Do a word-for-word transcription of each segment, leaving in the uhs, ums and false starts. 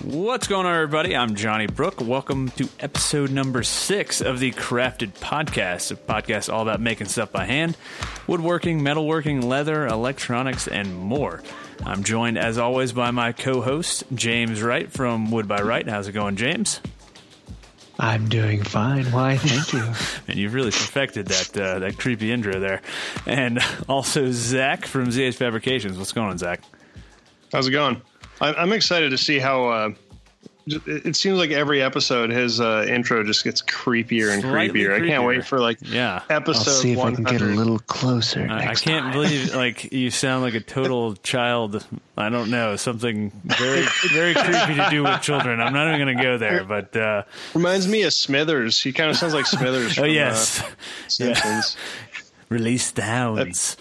What's going on, everybody? I'm Johnny Brook. Welcome to episode number six of the Crafted Podcast, a podcast all about making stuff by hand, woodworking, metalworking, leather, electronics, and more. I'm joined, as always, by my co-host, James Wright from Wood by Wright. How's it going, James? I'm doing fine. Why, thank you. And you've really perfected that uh, that creepy intro there. And also Zach from Z H Fabrications. What's going on, Zach? How's it going? I'm excited to see how uh, it seems like every episode his uh, intro just gets creepier and Slightly creepier. creepier. I can't wait for like yeah. episode I'll see if one hundred. I can get a little closer. I, I next can't time. believe like you sound like a total child. I don't know, something very very creepy to do with children. I'm not even going to go there, but uh, reminds me of Smithers. He kind of sounds like Smithers. oh from, yes, uh, Simpsons. Yeah. Release the hounds.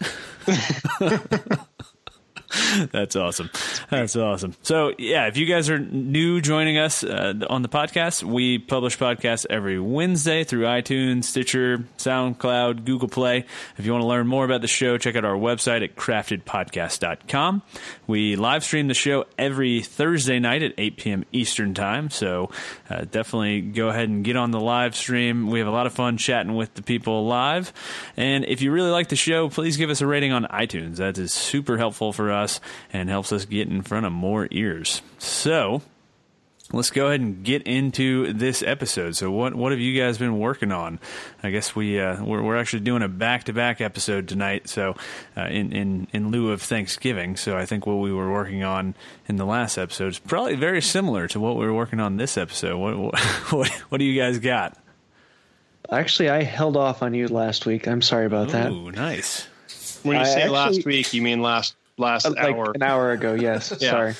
That's awesome. That's awesome. So, yeah, if you guys are new joining us uh, on the podcast, we publish podcasts every Wednesday through iTunes, Stitcher, SoundCloud, Google Play. If you want to learn more about the show, check out our website at crafted podcast dot com. We live stream the show every Thursday night at eight p.m. Eastern Time, so uh, definitely go ahead and get on the live stream. We have a lot of fun chatting with the people live. And if you really like the show, please give us a rating on iTunes. That is super helpful for us and helps us get in front of more ears. So let's go ahead and get into this episode. So what what have you guys been working on? I guess we uh, we're, we're actually doing a back to back episode tonight. So uh, in in in lieu of Thanksgiving. So I think what we were working on in the last episode is probably very similar to what we were working on this episode. What what what do you guys got? Actually, I held off on you last week. I'm sorry about that. Ooh, nice. When you I say actually- last week, you mean last last Like hour? an hour ago, yes. Yeah. Sorry.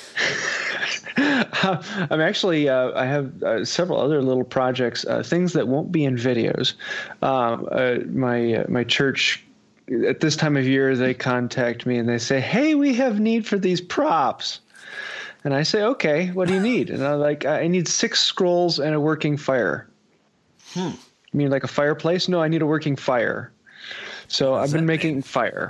I'm actually, uh, I have uh, several other little projects, uh, things that won't be in videos. Um, uh, my uh, my church, at this time of year, they contact me and they say, hey, we have need for these props. And I say, okay, what do you need? And I'm like, I need six scrolls and a working fire. Hmm. You mean like a fireplace? No, I need a working fire. So I've been making fire.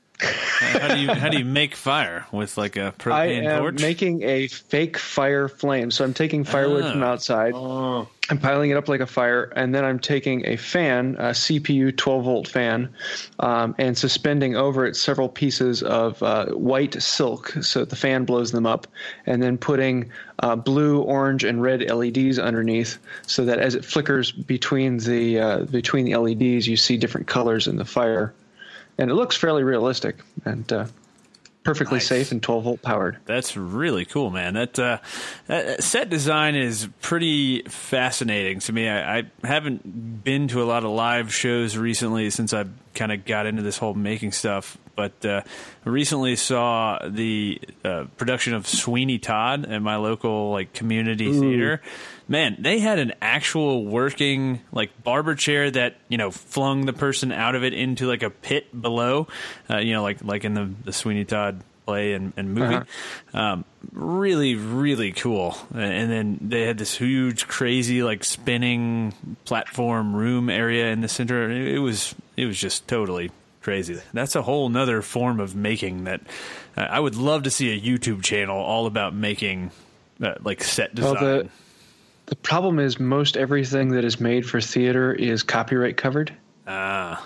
How do you how do you make fire with like a I propane am torch? making a fake fire flame. So I'm taking firewood Oh. from outside. Oh, I'm piling it up like a fire, and then I'm taking a fan, a C P U twelve volt fan, um, and suspending over it several pieces of uh, white silk so that the fan blows them up, and then putting uh, blue, orange, and red L E Ds underneath, so that as it flickers between the uh, between the L E Ds, you see different colors in the fire, and it looks fairly realistic and uh, perfectly Nice. safe and twelve volt powered. That's really cool, man. That, uh, that set design is pretty fascinating to me. I, I haven't been to a lot of live shows recently since I kind of got into this whole making stuff, but uh, recently saw the uh, production of Sweeney Todd at my local like community Ooh. theater. Man, they had an actual working like barber chair that, you know, flung the person out of it into like a pit below, uh, you know, like like in the, the Sweeney Todd play and, and movie. Uh-huh. Um, really, really cool. And then they had this huge, crazy, like spinning platform room area in the center. It was it was just totally crazy. That's a whole nother form of making that uh, I would love to see a YouTube channel all about making uh, like set design. Well, the the problem is most everything that is made for theater is copyright covered. Ah,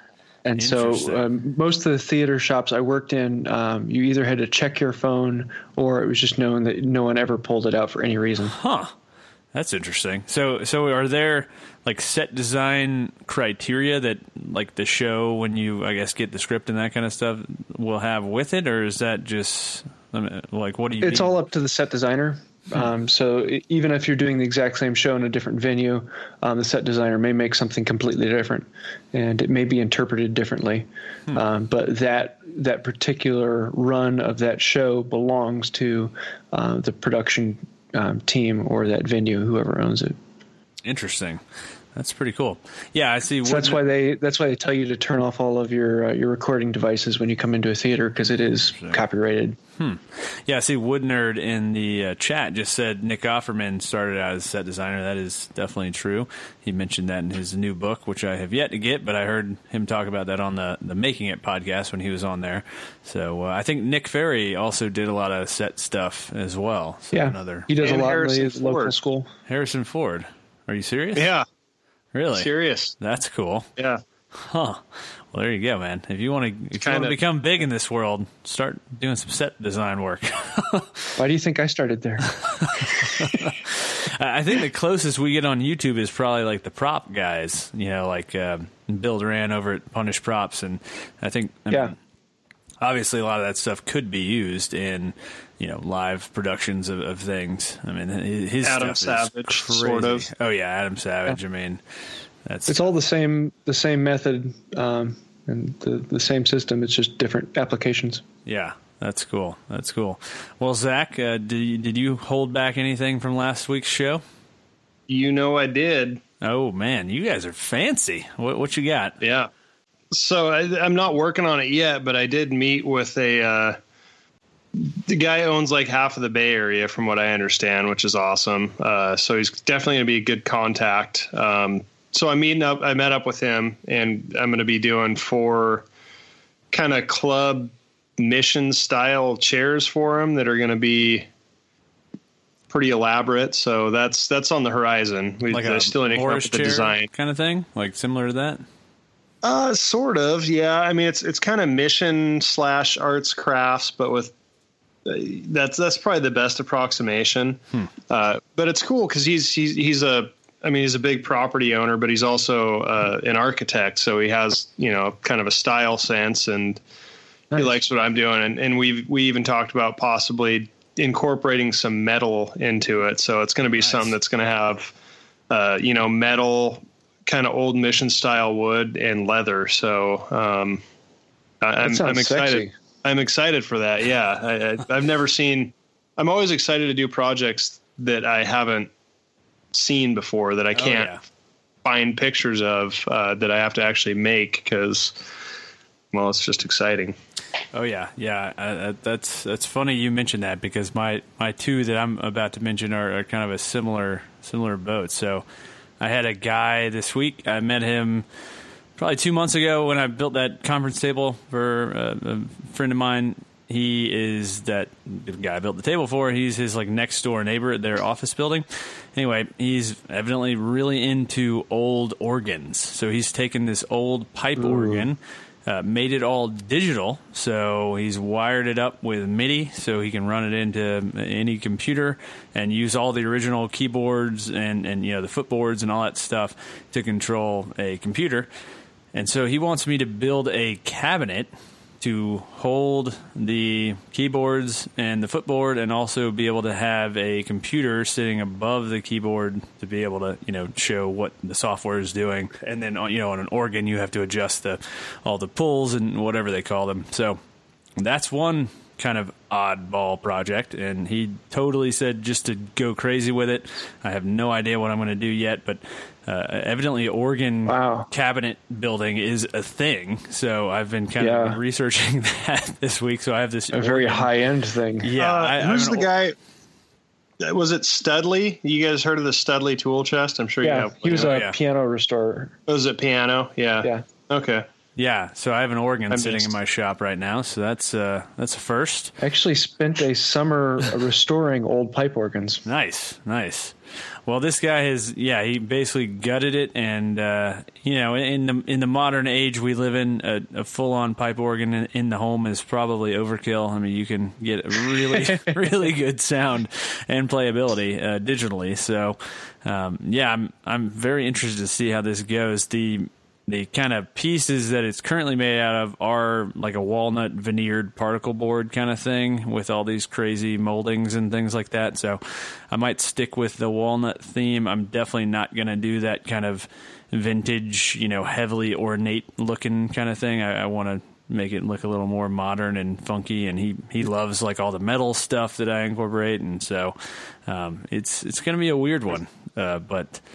And so Interesting. um, most of the theater shops I worked in, um, you either had to check your phone or it was just known that no one ever pulled it out for any reason. huh. That's interesting. So, so are there like set design criteria that like the show, when you, I guess, get the script and that kind of stuff, will have with it, or is that just I mean, like what do you? It's need? all up to the set designer. Um, so e- even if you're doing the exact same show in a different venue, um, the set designer may make something completely different, and it may be interpreted differently. Hmm. Um, but that that particular run of that show belongs to uh, the production um, team or that venue, whoever owns it. Interesting. That's pretty cool. Yeah, I see. So that's why they that's why they tell you to turn off all of your uh, your recording devices when you come into a theater, because it is sure. copyrighted. Hmm. Yeah, I see. Wood Nerd in the uh, chat just said Nick Offerman started out as a set designer. That is definitely true. He mentioned that in his new book, which I have yet to get, but I heard him talk about that on the, the Making It podcast when he was on there. So uh, I think Nick Ferry also did a lot of set stuff as well. So yeah, another he does and a lot Harrison in the Ford. local school. Harrison Ford. Are you serious? Yeah. Really? Serious. That's cool. Yeah. Huh. Well, there you go, man. If you want to, if you want to become big in this world, start doing some set design work. Why do you think I started there? I think the closest we get on YouTube is probably like the prop guys. You know, like uh, Bill Duran over at Punish Props, and I think I yeah. mean, obviously a lot of that stuff could be used in, you know, live productions of, of things. I mean, his Adam stuff Savage, is crazy. sort of. Oh yeah, Adam Savage. Yeah. I mean, that's it's all the same the same method um, and the the same system. It's just different applications. Yeah, that's cool. That's cool. Well, Zach, uh, did you, did you hold back anything from last week's show? You know I did. Oh man, you guys are fancy. What what you got? Yeah. So I, I'm not working on it yet, but I did meet with a uh, the guy owns like half of the Bay Area, from what I understand, which is awesome. Uh, so he's definitely going to be a good contact. Um, so I'm meeting up. I met up with him, and I'm going to be doing four kind of club mission style chairs for him that are going to be pretty elaborate. So that's that's on the horizon. We Like I a still need to come up Morris with the chair design. kind of thing, like similar to that. Uh, sort of, yeah. I mean, it's it's kind of mission slash arts crafts, but with uh, that's that's probably the best approximation. Hmm. Uh, but it's cool because he's he's he's a I mean he's a big property owner, but he's also uh, an architect, so he has, you know, kind of a style sense, and nice. He likes what I'm doing, and and we we even talked about possibly incorporating some metal into it, so it's going to be nice. Something that's going to have uh, you know, metal, kind of old mission style wood and leather. So um, I'm, I'm excited. Sexy. I'm excited for that. Yeah. I, I, I've never seen, I'm always excited to do projects that I haven't seen before, that I can't oh, yeah. find pictures of, uh, that I have to actually make, because, well, it's just exciting. Oh yeah. Yeah. Uh, that's, that's funny you mentioned that, because my, my two that I'm about to mention are, are kind of a similar, similar boat. So I had a guy this week. I met him probably two months ago when I built that conference table for a, a friend of mine. He is that the guy I built the table for. He's his like next door neighbor at their office building. Anyway, he's evidently really into old organs. So he's taken this old pipe Ooh. organ, uh, made it all digital. So he's wired it up with MIDI so he can run it into any computer and use all the original keyboards and, and you know, the footboards and all that stuff to control a computer. And so he wants me to build a cabinet to hold the keyboards and the footboard, and also be able to have a computer sitting above the keyboard to be able to, you know, show what the software is doing. And then, you know, on an organ, you have to adjust the all the pulls and whatever they call them. So that's one kind of oddball project, and he totally said just to go crazy with it. I have no idea what I'm going to do yet, but uh, evidently organ wow. cabinet building is a thing. So I've been kind yeah. of researching that this week. So I have this a very high end thing. Yeah, uh, I, who's the guy? Was it Studley? You guys heard of the Studley tool chest? I'm sure yeah, you have. He was oh, a yeah. piano restorer. Was it piano? Yeah. Yeah. Okay. Yeah, so I have an organ I'm sitting just... in my shop right now, so that's uh, that's a first. I actually spent a summer restoring old pipe organs. Nice, nice. Well, this guy has, yeah, he basically gutted it, and uh, you know, in the in the modern age we live in, a, a full-on pipe organ in, in the home is probably overkill. I mean, you can get really, really good sound and playability uh, digitally. So, um, yeah, I'm I'm very interested to see how this goes. The The kind of pieces that it's currently made out of are like a walnut veneered particle board kind of thing with all these crazy moldings and things like that. So I might stick with the walnut theme. I'm definitely not going to do that kind of vintage, you know, heavily ornate looking kind of thing. I, I want to make it look a little more modern and funky. And he, he loves like all the metal stuff that I incorporate. And so um, it's, it's going to be a weird one. Uh, but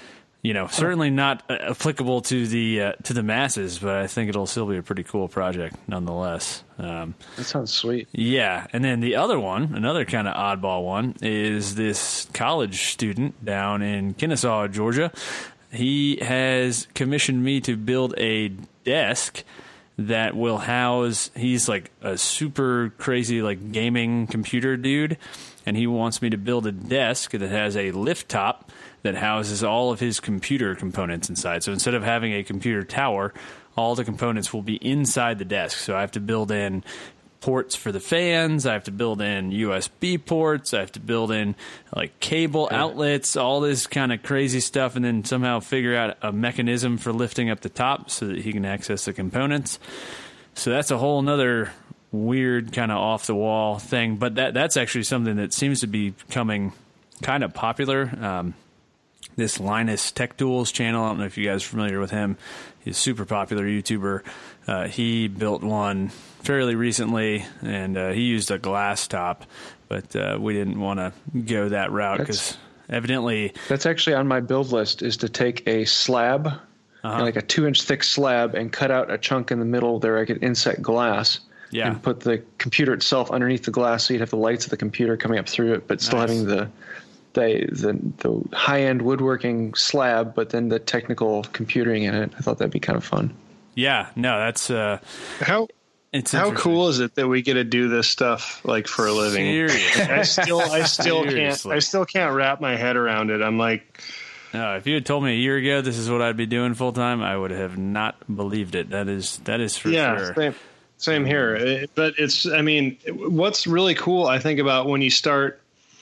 you know, certainly not uh, applicable to the uh, to the masses, but I think it'll still be a pretty cool project nonetheless. Um, that sounds sweet. Yeah, and then the other one, another kind of oddball one, is this college student down in Kennesaw, Georgia. He has commissioned me to build a desk that will house, he's like a super crazy like gaming computer dude, and he wants me to build a desk that has a lift top that houses all of his computer components inside. So instead of having a computer tower, all the components will be inside the desk. So I have to build in ports for the fans, I have to build in U S B ports, I have to build in like cable outlets, all this kind of crazy stuff, and then somehow figure out a mechanism for lifting up the top so that he can access the components. So that's a whole nother weird kind of off the wall thing, but that that's actually something that seems to be becoming kind of popular. Um, this Linus Tech Tools channel, I don't know if you guys are familiar with him. He's a super popular YouTuber. Uh, he built one fairly recently, and uh, he used a glass top, but uh, we didn't want to go that route because evidently... That's actually on my build list, is to take a slab, uh-huh. like a two-inch thick slab, and cut out a chunk in the middle there I could inset glass. Yeah. And put the computer itself underneath the glass so you'd have the lights of the computer coming up through it, but still nice. having the... The, the the high-end woodworking slab, but then the technical computing in it. I thought that'd be kind of fun. Yeah, no, that's uh, how it's how cool is it that we get to do this stuff like for a living? Seriously. I still I still Seriously. can't I still can't wrap my head around it. I'm like, no, if you had told me a year ago this is what I'd be doing full time, I would have not believed it. That is that is for yeah, sure. Same, same here. It, but it's I mean, what's really cool I think about when you start.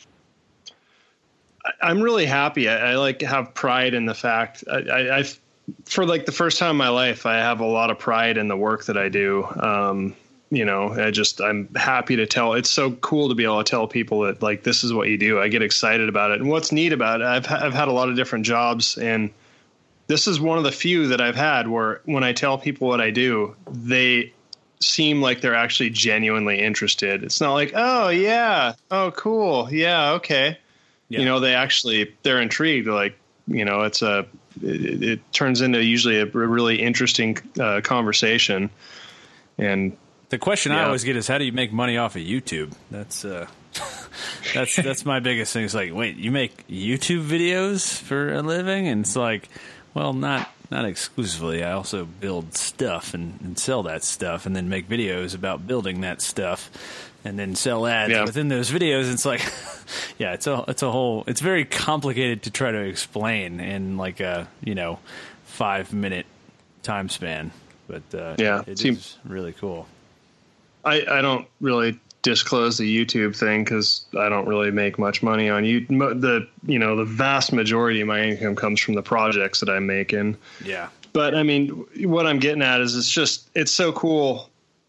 I'm really happy. I, I like have pride in the fact I, I, I've, for like the first time in my life, I have a lot of pride in the work that I do. Um, you know, I just, I'm happy to tell. It's so cool to be able to tell people that like, this is what you do. I get excited about it. And what's neat about it, I've, I've had a lot of different jobs, and this is one of the few that I've had where when I tell people what I do, they seem like they're actually genuinely interested. It's not like, oh yeah. Oh, cool. Yeah. Okay. Yeah. You know, they actually, they're intrigued. They're like, you know, it's a, it, it turns into usually a really interesting uh, conversation. And the question yeah. I always get is, how do you make money off of YouTube? That's, uh, that's, that's my biggest thing. It's like, wait, you make YouTube videos for a living? And it's like, well, not, not exclusively. I also build stuff and, and sell that stuff, and then make videos about building that stuff, and then sell ads yeah. within those videos. It's like, yeah, it's a it's a whole. It's very complicated to try to explain in like a you know five minute time span. But uh, yeah, it seems is really cool. I I don't really disclose the YouTube thing because I don't really make much money on you. The you know the vast majority of my income comes from the projects that I'm making. Yeah, but I mean, what I'm getting at is it's just it's so cool.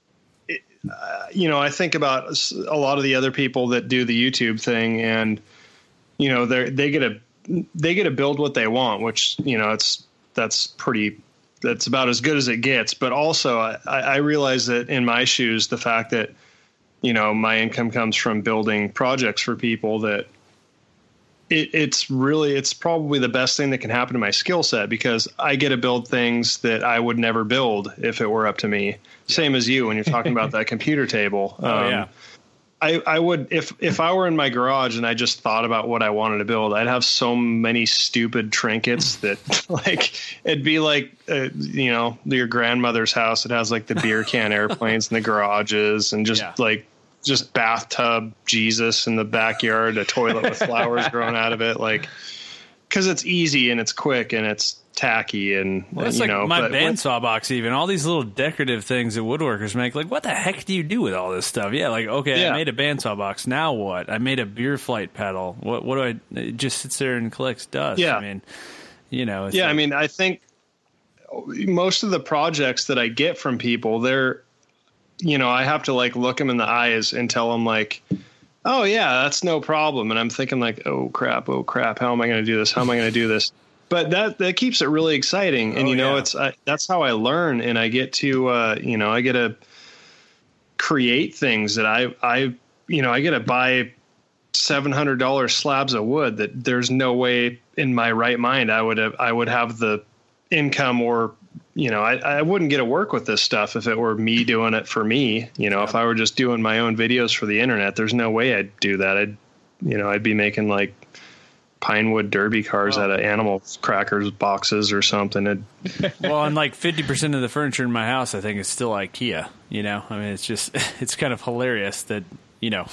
Uh, you know, I think about a lot of the other people that do the YouTube thing, and you know, they they get to they get to build what they want, which you know, it's that's pretty that's about as good as it gets. But also, I, I realize that in my shoes, the fact that you know my income comes from building projects for people, that it, it's really it's probably the best thing that can happen to my skill set, because I get to build things that I would never build if it were up to me. Same as you when you're talking about that computer table. Oh, um, yeah. I, I would, if, if I were in my garage and I just thought about what I wanted to build, I'd have so many stupid trinkets that like, it'd be like, uh, you know, your grandmother's house. It has like the beer can airplanes in the garages, and just yeah. like, just bathtub Jesus in the backyard, a toilet with flowers growing out of it. Like, cause it's easy and it's quick and it's tacky, and well, it's you like know, my but bandsaw box, even all these little decorative things that woodworkers make. Like, what the heck do you do with all this stuff? Yeah, like okay, yeah. I made a bandsaw box. Now what? I made a beer flight pedal. What? What do I? It just sits there and collects dust. Yeah, I mean, you know. It's yeah, like, I mean, I think most of the projects that I get from people, they're, you know, I have to like look them in the eyes and tell them like, oh yeah, that's no problem. And I'm thinking like, oh crap, oh crap, how am I going to do this? How am I going to do this? But that, that keeps it really exciting. And, oh, you know, yeah. it's, I, that's how I learn, and I get to, uh, you know, I get to create things that I, I, you know, I get to buy seven hundred dollars slabs of wood that there's no way in my right mind I would have, I would have the income or, you know, I, I wouldn't get to work with this stuff if it were me doing it for me. You know, yeah. If I were just doing my own videos for the internet, there's no way I'd do that. I'd, you know, I'd be making like Pinewood Derby cars oh. out of animal crackers boxes or something. It, well, and like fifty percent of the furniture in my house, I think, is still IKEA. You know, I mean, it's just, it's kind of hilarious that, you know,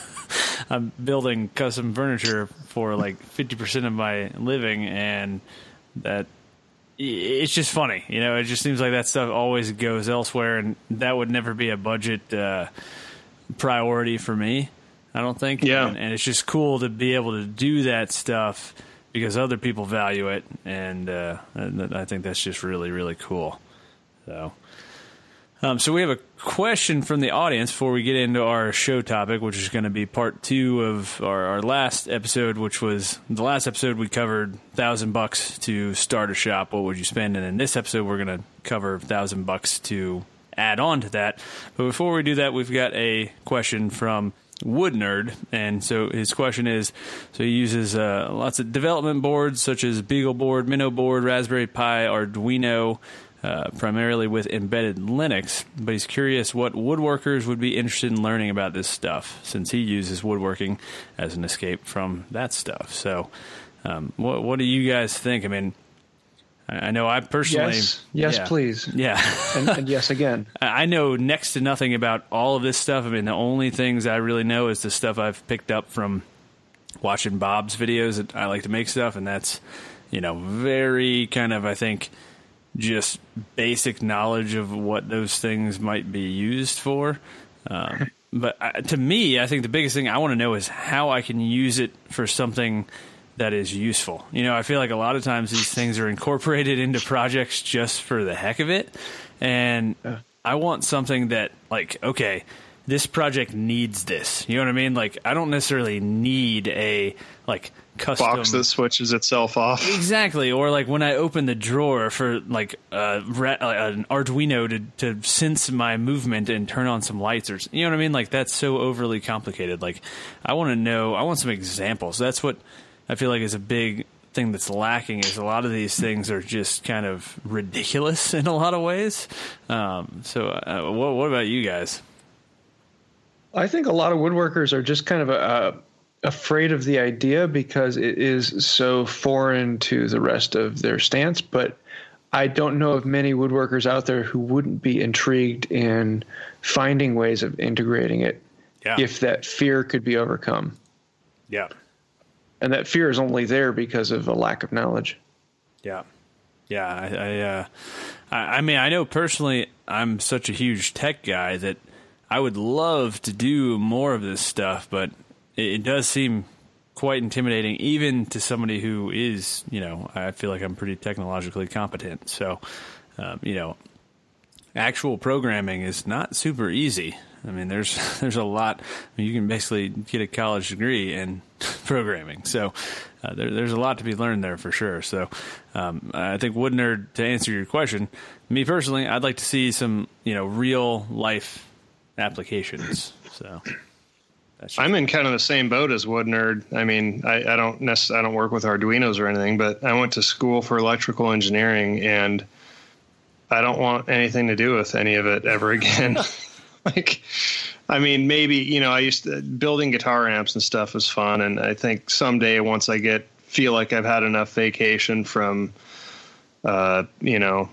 I'm building custom furniture for like fifty percent of my living, and that it's just funny. You know, it just seems like that stuff always goes elsewhere, and that would never be a budget uh, priority for me, I don't think. Yeah. And, and it's just cool to be able to do that stuff because other people value it, and, uh, and I think that's just really, really cool. So, um, so we have a question from the audience before we get into our show topic, which is going to be part two of our, our last episode, which was the last episode we covered thousand bucks to start a shop. What would you spend? And in this episode, we're going to cover thousand bucks to add on to that. But before we do that, we've got a question from Wood Nerd, and so his question is, so he uses uh, lots of development boards such as BeagleBoard, MinnowBoard, Raspberry Pi, Arduino, uh, primarily with embedded Linux, but he's curious what woodworkers would be interested in learning about this stuff, since he uses woodworking as an escape from that stuff. So um, what, what do you guys think? I mean, I know I personally... Yes, yes yeah, please. Yeah. and, and yes again. I know next to nothing about all of this stuff. I mean, the only things I really know is the stuff I've picked up from watching Bob's videos. That I like to make stuff, and that's, you know, very kind of, I think, just basic knowledge of what those things might be used for. Um, but I, to me, I think the biggest thing I want to know is how I can use it for something that is useful. You know, I feel like a lot of times these things are incorporated into projects just for the heck of it. And I want something that, like, okay, this project needs this. You know what I mean? Like, I don't necessarily need a, like, custom box that switches itself off. Exactly. Or, like, when I open the drawer for, like, uh, an Arduino to, to sense my movement and turn on some lights, or, you know what I mean? Like, that's so overly complicated. Like, I want to know, I want some examples. That's what I feel like is a big thing that's lacking, is a lot of these things are just kind of ridiculous in a lot of ways. Um, so uh, what, what about you guys? I think a lot of woodworkers are just kind of uh, afraid of the idea because it is so foreign to the rest of their stance. But I don't know of many woodworkers out there who wouldn't be intrigued in finding ways of integrating it yeah. if that fear could be overcome. Yeah. And that fear is only there because of a lack of knowledge. Yeah. Yeah. I, I, uh, I, I mean, I know personally I'm such a huge tech guy that I would love to do more of this stuff, but it, it does seem quite intimidating, even to somebody who is, you know, I feel like I'm pretty technologically competent. So, um, you know, actual programming is not super easy. I mean, there's there's a lot. I mean, you can basically get a college degree in programming. So uh, there, there's a lot to be learned there for sure. So um, I think Wood Nerd, to answer your question, me personally, I'd like to see some, you know, real life applications. So that's I'm in kind of the same boat as Wood Nerd. I mean, I, I don't necessarily I don't work with Arduinos or anything, but I went to school for electrical engineering, and I don't want anything to do with any of it ever again. Like, I mean, maybe, you know, I used to building guitar amps and stuff was fun. And I think someday once I get, feel like I've had enough vacation from, uh, you know,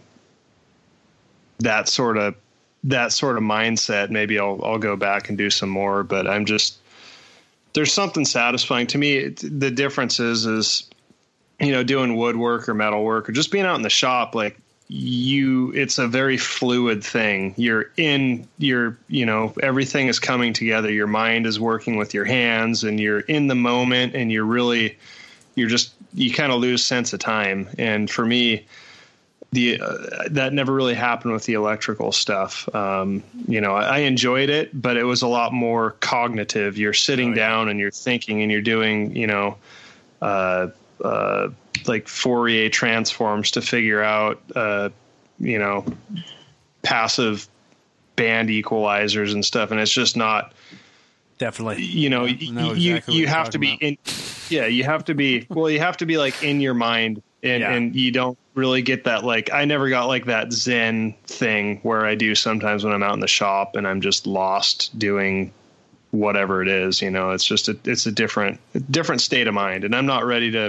that sort of, that sort of mindset, maybe I'll, I'll go back and do some more, but I'm just, there's something satisfying to me. It, the difference is, is, you know, doing woodwork or metalwork or just being out in the shop, like, you it's a very fluid thing. You're in you're you know everything is coming together. Your mind is working with your hands, and you're in the moment, and you're really you're just you kind of lose sense of time. And for me, the uh, that never really happened with the electrical stuff. Um, you know, I, I enjoyed it, but it was a lot more cognitive. You're sitting oh, yeah. down and you're thinking, and you're doing you know uh, uh, like Fourier transforms to figure out, uh, you know, passive band equalizers and stuff. And it's just not, Definitely. You know, yeah, you know exactly you, you have to be about. in. Yeah, you have to be. Well, you have to be like in your mind, and yeah. and you don't really get that. Like, I never got like that Zen thing where I do sometimes when I'm out in the shop and I'm just lost doing whatever it is. You know, it's just a it's a different different state of mind, and I'm not ready to.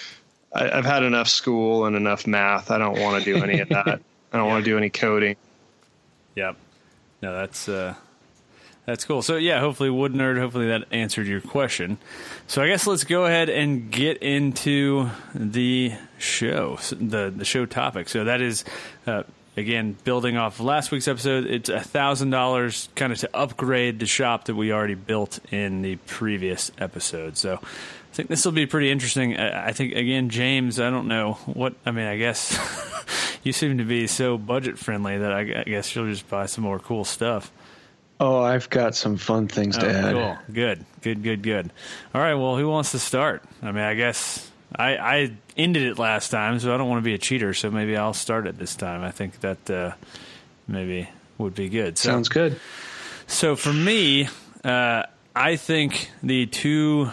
I, I've had enough school and enough math. I don't want to do any of that. I don't yeah. want to do any coding. Yep. No, that's uh, that's cool. So yeah, hopefully Wood Nerd, hopefully that answered your question. So I guess let's go ahead and get into the show, the the show topic. So that is, uh, again, building off last week's episode. It's a thousand dollars kind of to upgrade the shop that we already built in the previous episode. So I think this will be pretty interesting. I think, again, James, I don't know what, I mean, I guess you seem to be so budget friendly that I guess you'll just buy some more cool stuff. Oh, I've got some fun things to oh, add. Cool. Good, good, good, good. All right, well, who wants to start? I mean, I guess I, I ended it last time, so I don't want to be a cheater, so maybe I'll start it this time. I think that uh, maybe would be good. So, Sounds good. So for me, uh, I think the two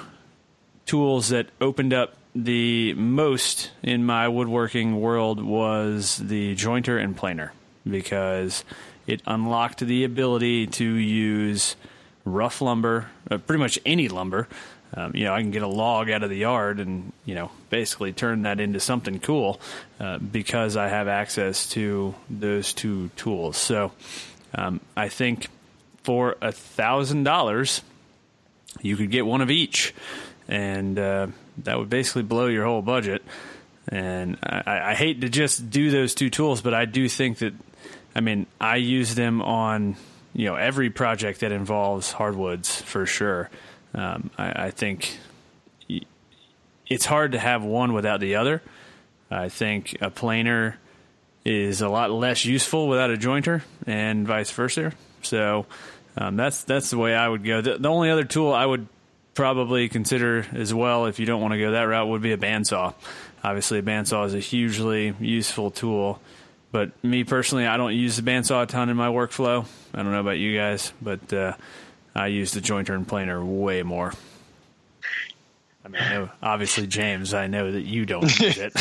tools that opened up the most in my woodworking world was the jointer and planer, because it unlocked the ability to use rough lumber, uh, pretty much any lumber. Um, you know, I can get a log out of the yard and, you know, basically turn that into something cool uh, because I have access to those two tools. So um, I think for a thousand dollars, you could get one of each. And uh, that would basically blow your whole budget. And I, I hate to just do those two tools, but I do think that, I mean, I use them on, you know, every project that involves hardwoods for sure. Um, I, I think it's hard to have one without the other. I think a planer is a lot less useful without a jointer, and vice versa. So um, that's that's the way I would go. The, the only other tool I would probably consider as well, if you don't want to go that route, would be a bandsaw. Obviously, a bandsaw is a hugely useful tool, but me personally, I don't use the bandsaw a ton in my workflow. I don't know about you guys, but uh, I use the jointer and planer way more. I mean, I know, obviously, James, I know that you don't use it.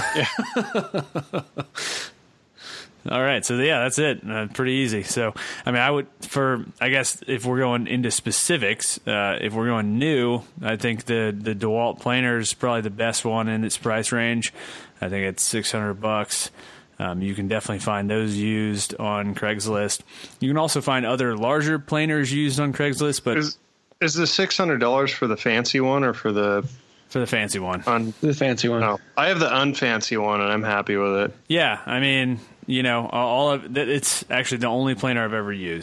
All right, so yeah, that's it. Uh, pretty easy. So, I mean, I would, for, I guess, if we're going into specifics, uh, if we're going new, I think the the DeWalt planer is probably the best one in its price range. I think it's six hundred bucks. Um, you can definitely find those used on Craigslist. You can also find other larger planers used on Craigslist. But is, is the six hundred dollars for the fancy one or for the for the fancy one? Un, the fancy one. No, I have the unfancy one, and I'm happy with it. Yeah, I mean, you know, all of it's actually the only planer I've ever used.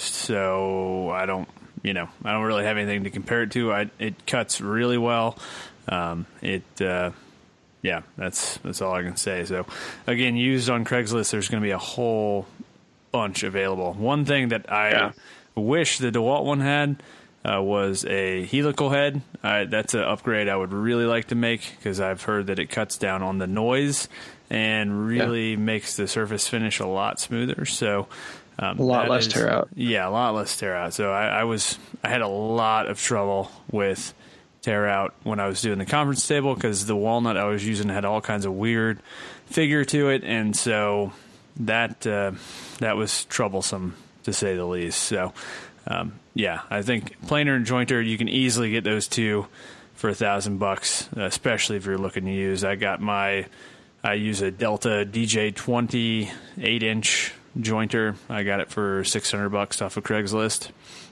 So I don't, you know, I don't really have anything to compare it to. I, it cuts really well. Um, it. Uh, Yeah, that's that's all I can say. So, again, used on Craigslist, there's going to be a whole bunch available. One thing that I yeah. wish the DeWalt one had uh, was a helical head. Uh, that's an upgrade I would really like to make, because I've heard that it cuts down on the noise and really yeah. makes the surface finish a lot smoother. So um, a lot less is, tear out. Yeah, a lot less tear out. So I, I was I had a lot of trouble with tear out when I was doing the conference table, because the walnut I was using had all kinds of weird figure to it, and so that uh, that was troublesome to say the least. So um, yeah, I think planer and jointer, you can easily get those two for a thousand bucks, especially if you're looking to use. I got my I use a Delta D J twenty eight inch jointer. I got it for six hundred bucks off of Craigslist.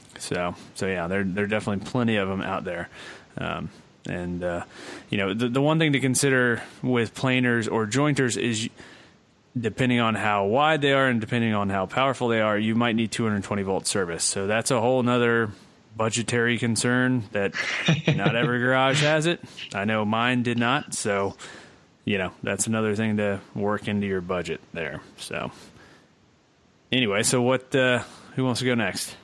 So so yeah, there there are definitely plenty of them out there. Um, and, uh, you know, the, the one thing to consider with planers or jointers is, depending on how wide they are and depending on how powerful they are, you might need two hundred twenty volt service. So that's a whole nother budgetary concern that not every garage has it. I know mine did not. So, you know, that's another thing to work into your budget there. So anyway, so what, uh, who wants to go next?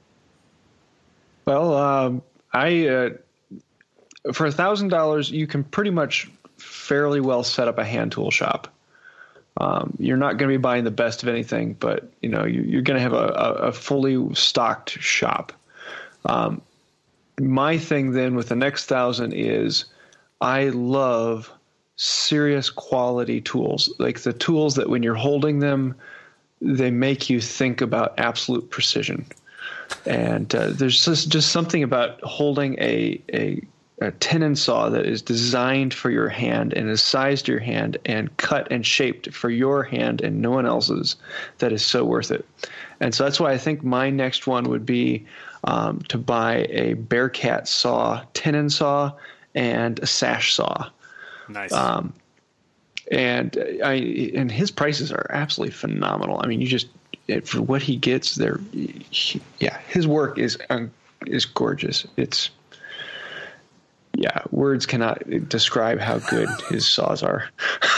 Well, um, I, uh, for a thousand dollars, you can pretty much fairly well set up a hand tool shop. Um, you're not going to be buying the best of anything, but you know you, you're going to have a, a, a fully stocked shop. Um, my thing then with the next thousand is I love serious quality tools, like the tools that when you're holding them, they make you think about absolute precision. And uh, there's just, just something about holding a, a a tenon saw that is designed for your hand and is sized to your hand and cut and shaped for your hand and no one else's that is so worth it. And so that's why I think my next one would be um, to buy a Bearcat saw, tenon saw, and a sash saw. Nice. Um, and I and his prices are absolutely phenomenal. I mean, you just it, for what he gets there, he, yeah, his work is um, is gorgeous. It's Yeah, words cannot describe how good his saws are.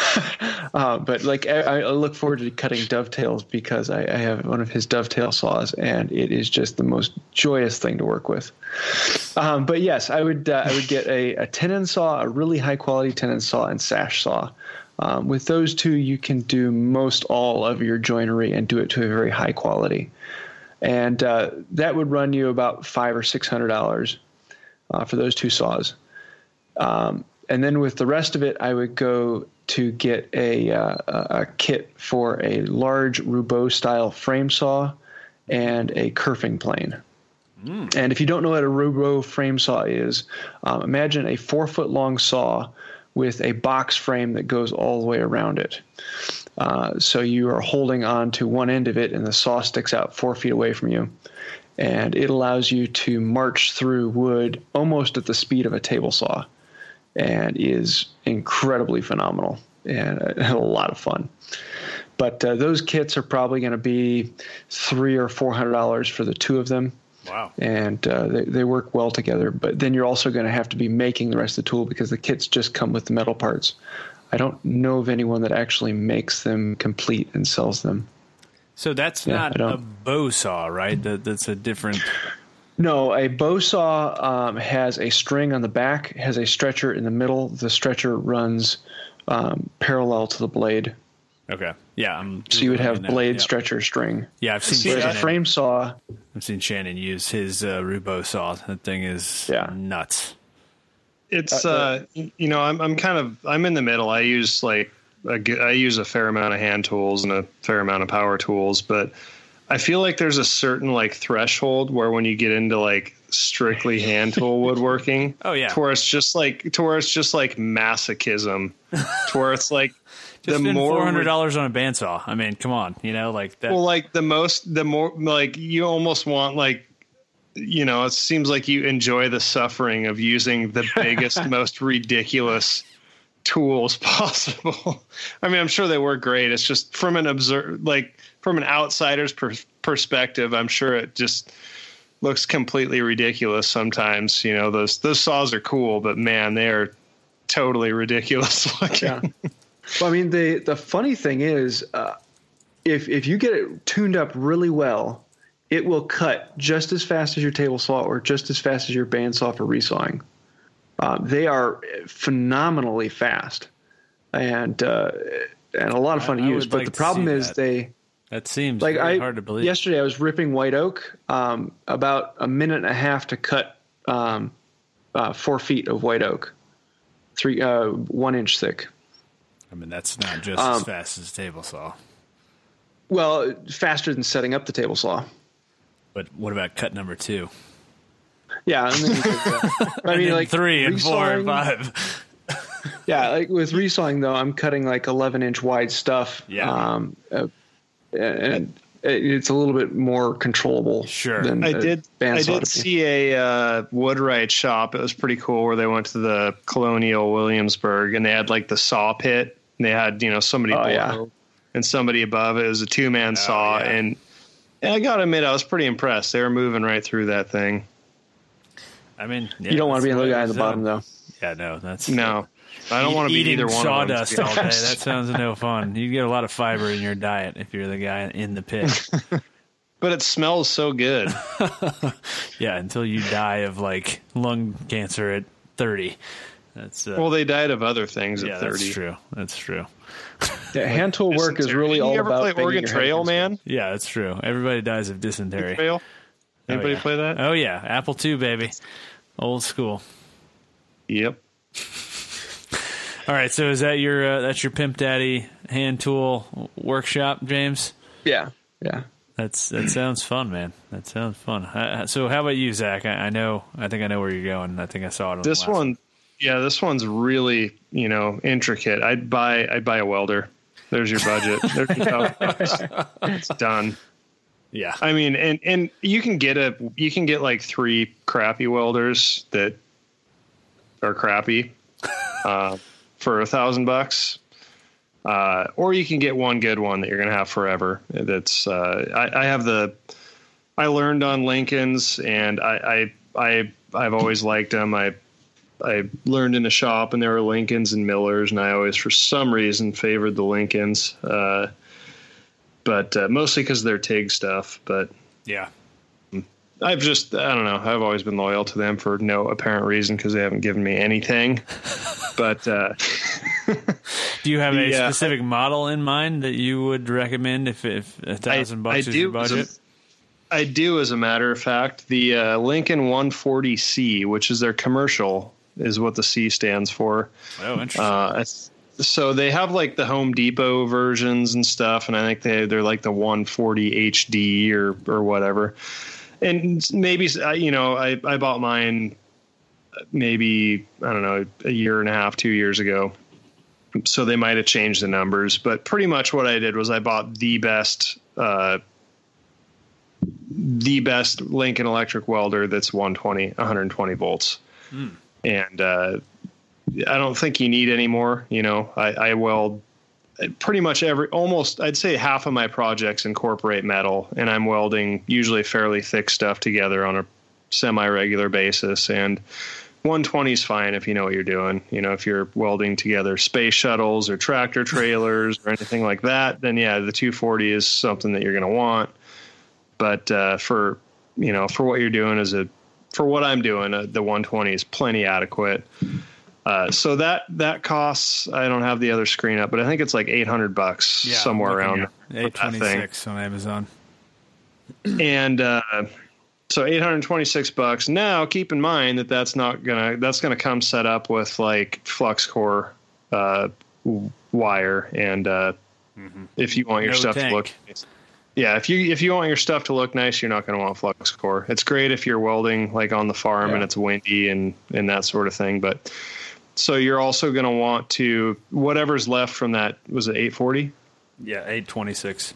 uh, but like, I, I look forward to cutting dovetails because I, I have one of his dovetail saws, and it is just the most joyous thing to work with. Um, but yes, I would uh, I would get a, a tenon saw, a really high quality tenon saw, and sash saw. Um, with those two, you can do most all of your joinery and do it to a very high quality, and uh, that would run you about five or six hundred dollars uh, for those two saws. Um, and then with the rest of it, I would go to get a, uh, a kit for a large Roubeau style frame saw and a kerfing plane. Mm. And if you don't know what a Roubeau frame saw is, um, imagine a four foot long saw with a box frame that goes all the way around it. Uh, so you are holding on to one end of it and the saw sticks out four feet away from you. And it allows you to march through wood almost at the speed of a table saw. And is incredibly phenomenal and a, a lot of fun. But uh, those kits are probably going to be three or four hundred dollars for the two of them. Wow! And uh, they they work well together. But then you're also going to have to be making the rest of the tool because the kits just come with the metal parts. I don't know of anyone that actually makes them complete and sells them. So that's yeah, not a bow saw, right? That that's a different. No, a bow saw um, has a string on the back, has a stretcher in the middle. The stretcher runs um, parallel to the blade. Okay. Yeah. I'm so you would have blade, yep. stretcher, string. Yeah, I've seen Shannon, a frame saw. I've seen Shannon use his uh, Roubeau saw. That thing is yeah. nuts. It's uh, uh, you know, I'm I'm kind of I'm in the middle. I use like a, I use a fair amount of hand tools and a fair amount of power tools, but I feel like there's a certain like threshold where when you get into like strictly hand tool woodworking, oh yeah, to where it's just like to where it's just like masochism, to where it's like just the more four hundred dollars on a bandsaw. I mean, come on, you know, like that. Well, like the most, the more like you almost want like, you know, it seems like you enjoy the suffering of using the biggest, most ridiculous tools possible. I mean, I'm sure they work great. It's just from an observe like. From an outsider's per- perspective, I'm sure it just looks completely ridiculous sometimes. You know, those those saws are cool, but man, they are totally ridiculous looking. Yeah. Well, I mean, the the funny thing is, uh, if if you get it tuned up really well, it will cut just as fast as your table saw or just as fast as your bandsaw for resawing. Uh, they are phenomenally fast and uh, and a lot of fun I, to I use. But like the problem is that. they. That seems like really I, hard to believe. Yesterday I was ripping white oak, um, about a minute and a half to cut um, uh, four feet of white oak, three uh, one inch thick. I mean, that's not just um, as fast as a table saw. Well, faster than setting up the table saw. But what about cut number two? Yeah, I mean, uh, I mean like three and four and five. Yeah, like with resawing though, I'm cutting like eleven inch wide stuff. Yeah. Um, uh, and it's a little bit more controllable. Sure. Than I did. I did see a uh, Woodwright shop. It was pretty cool where they went to the Colonial Williamsburg and they had like the saw pit. And they had you know somebody oh, below yeah. and somebody above. It was a two man oh, saw, yeah. and, and I gotta admit I was pretty impressed. They were moving right through that thing. I mean, yeah, you don't want to be the guy at the bottom though. Yeah, no, that's no. I don't want to be either one sawdust of them. all day. That sounds no fun. You get a lot of fiber in your diet if you're the guy in the pit. But it smells so good. Yeah, until you die of like lung cancer at thirty. That's uh, well, they died of other things yeah, at thirty. That's true. That's true. Yeah, hand tool work is really all about. You ever play Oregon Trail, man? Yeah, that's true. Everybody dies of dysentery. Trail. Anybody oh, yeah. play that? Oh yeah, Apple two, baby. Old school. Yep. All right, so is that your uh, that's your Pimp Daddy hand tool workshop, James? Yeah, yeah. That's that sounds fun, man. That sounds fun. Uh, so, how about you, Zach? I, I know, I think I know where you're going. I think I saw it. On this the last one, one, yeah, this one's really you know intricate. I'd buy I'd buy a welder. There's your budget. There's your it's done. Yeah, I mean, and and you can get a you can get like three crappy welders that are crappy. Uh, for a thousand bucks, uh, or you can get one good one that you're going to have forever. That's uh, I, I have the I learned on Lincolns, and I, I I I've always liked them. I I learned in a shop, and there were Lincolns and Millers, and I always, for some reason, favored the Lincolns, uh, but uh, mostly because of their TIG stuff. But yeah. I've just, I don't know. I've always been loyal to them for no apparent reason because they haven't given me anything. But uh, do you have a the, uh, specific model in mind that you would recommend if, if a thousand bucks I is do, your budget? A, I do, as a matter of fact. The uh, Lincoln one forty C, which is their commercial, is what the C stands for. Oh, interesting. Uh, so they have like the Home Depot versions and stuff, and I think they they're like the one forty H D or or whatever. And maybe, you know, I, I bought mine maybe, I don't know, a year and a half, two years ago. So they might have changed the numbers. But pretty much what I did was I bought the best, uh, the best Lincoln electric welder that's one twenty, one twenty volts. Mm. And uh, I don't think you need any more. You know, I, I weld pretty much every, almost, I'd say half of my projects incorporate metal, and I'm welding usually fairly thick stuff together on a semi-regular basis. And one twenty is fine if you know what you're doing. You know, if you're welding together space shuttles or tractor trailers or anything like that, then yeah, the two forty is something that you're going to want. But uh, for, you know, for what you're doing as a, for what I'm doing, uh, the one twenty is plenty adequate. Uh, so that, that costs, I don't have the other screen up, but I think it's like eight hundred bucks yeah, somewhere around eight twenty-six on Amazon. And, uh, so eight hundred twenty-six bucks. Now keep in mind that that's not gonna, that's going to come set up with like flux core, uh, wire. And, uh, mm-hmm. if you want your no stuff tank. to look nice. Yeah. If you, if you want your stuff to look nice, you're not going to want flux core. It's great if you're welding like on the farm yeah. and it's windy and, and that sort of thing. But, so you're also going to want to, whatever's left from that, was it eight forty? Yeah, eight twenty-six.